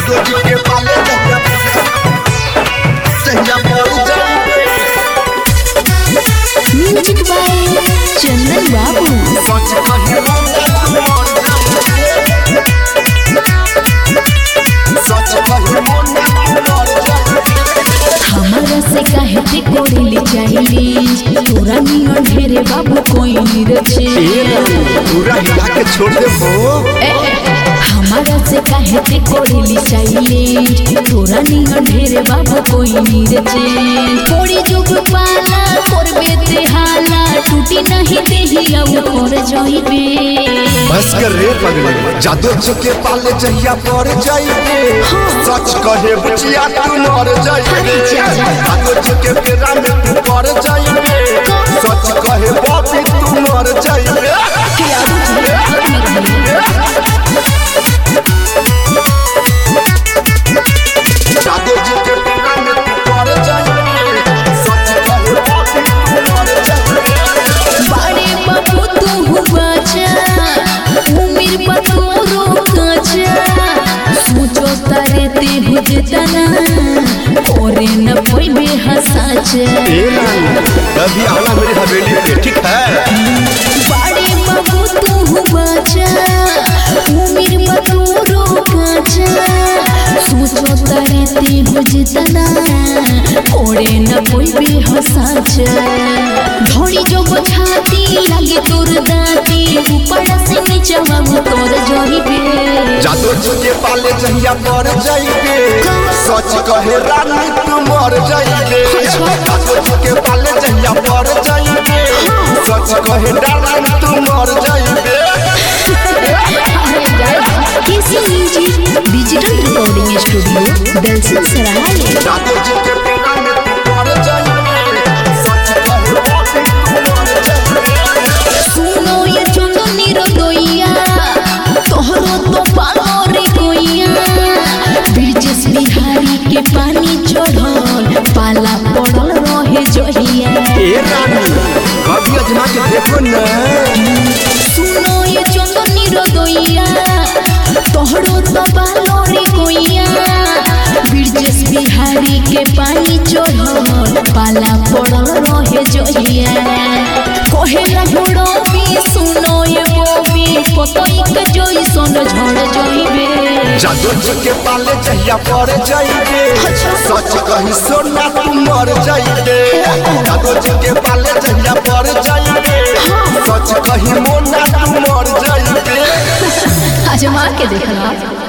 जादू जी के पाले जहिया पर जाइबे म्यूजिक बाय चंदन बाबू। सच कही सच कही हमारा से काहे ते कोड़िली चाहिए तोरा नियन ढेरे बाबू कोई निरछे पूरा हिला के छोड़ दे हो हमारा से काहे ते कोड़िली चाहिए तोरा नियन ढेरे बाबू कोई निरछे कोड़ी जुग पाला करबे ते हाला टूटी नहीं देही अब कर जाइबे बस कर रे पगली जादू जी के पाले जहिया पर जाइबे सच कहे बुचिया तू मर जाइबे जादू जी के पेरा में तू पर जाइबे सच कहे बापी तू मर जाइबे जादू जी के पेरा में तू पर जाइबे सच कहे बापी तू मर जाइबे बड़े बाबू तू बचा उम्र बतोरो कचा सोचो तारे ते बुझतना ओरे न पइबे हसाच अभी आना मेरी हवेली पे ठीक है बड़े बाबू तू बचा उम्र बतोरो कचा सोचो तारे ते बुझतना ओरे न पइबे हसाच धोड़ी जो बछाती लगे तोर दाती ऊपर से नीचे बाबू तोर जइबे जादू जी के पाले जहिया पर जाइबे सच कहे रानी तू मर जाइबे जादू जी के पाले जहिया पर जाइबे सच कहे डार्लिंग तू मर जाइबे KC music digital recording studio Dalsingh Sarai. जादू जी के पेड़ा में तू पर जाइबे सच कहे बापी तू मर जाइबे सुनो ये चंदनी रदोइया तोहरो तो पालो रे कोइया ब्रिजेश बिहारी के पानी चढ़ल पाला पड़ल रहे जहिया ए रानी कभी अजमा के देखो ना सुनो ये चंदनी रदोइया तोहरो तो पालो रे कोइया ब्रिजेश बिहारी के पानी चढ़ल पाला पड़ल रहे जहिया कहेला घोड़ो भी सुनो ये बोबी पतई के जोई सोन झड़ जइबे जादू जी के पाले जहिया पर जाइबे सच कही सोना तू मर जाइबे जादू जी के पाले जहिया पर जाइबे सच कही मोना तू मर जाइबे आजमा के देखला।